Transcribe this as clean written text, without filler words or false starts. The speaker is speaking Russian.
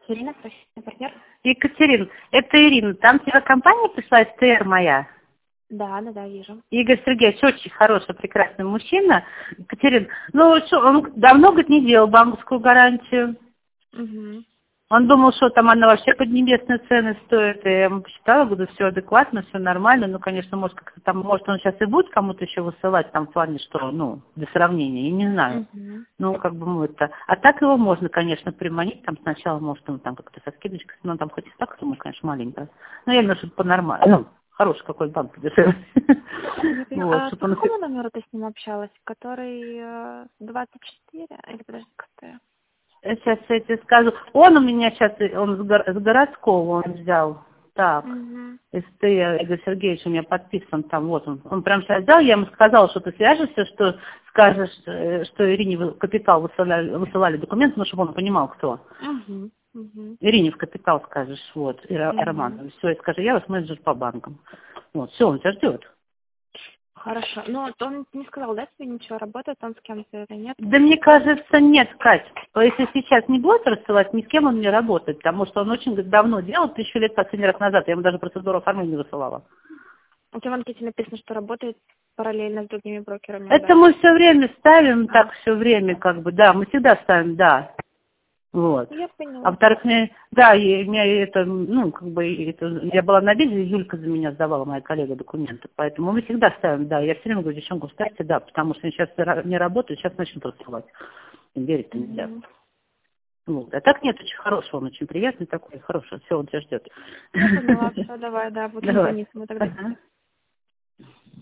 Ирина, срочный партнер. Екатерина, это Ирина. Там тебе компания пришла, СТР моя. Да, вижу. Игорь Сергеевич очень хороший, прекрасный мужчина. Екатерина, ну что, он давно, говорит, не делал банковскую гарантию. Угу. Он думал, что там она вообще поднебесные цены стоит. И я ему посчитала, говорю, все адекватно, все нормально. Ну, конечно, может, как-то там, может, он сейчас и будет кому-то еще высылать, там, в плане, что, ну, для сравнения, я не знаю. Угу. Ну, как бы, мы это... А так его можно, конечно, приманить, там, сначала, может, он там как-то со скидочкой, ну, там, хоть и так, сумма, конечно, маленькая. Но я имею в виду, что по-нормальному. Ну, хороший какой банк дешевле. Я поняла. Вот, А по чтобы он... какому номеру ты с ним общалась? Который 24? Или подожди, какой? Сейчас я тебе скажу. Он у меня сейчас, он с городского он взял. Так, Угу. СТ Игорь Сергеевич у меня подписан там, вот он. Он прям сейчас взял, я ему сказала, что ты свяжешься, что скажешь, что Ирине в капитал высылали документы, ну, чтобы он понимал, кто. Угу. Угу. Ирине в капитал скажешь, вот, и Угу. Роман. Все, и скажи, я вас менеджер по банкам. Вот, все, он тебя ждет. Хорошо. Ну, вот он не сказал, да, тебе ничего, работает он с кем-то или нет? Да мне кажется, нет, Кать. Если сейчас не будет рассылать, ни с кем он не работает, потому что он очень давно делал, 1000 лет последний раз назад. Я ему даже процедуру оформления высылала. У тебя в анкете написано, что работает параллельно с другими брокерами, Это да? мы все время ставим, А, так все время, как бы, да, мы всегда ставим, да. Вот. я А поняла. во-вторых, да, меня это, ну, как бы, это, я была на бирже, Юлька за меня сдавала, моя коллега, документы. Поэтому мы всегда ставим, да. Я все время говорю, девчонку, ставьте, да, потому что они сейчас не работают, сейчас начнут рассылать. Им верить-то нельзя. Угу. Вот. А так нет, очень хороший, он очень приятный такой, хороший, все, он тебя ждет. Я поняла, все, давай, да, будем Давай. звонить ему тогда. Ага.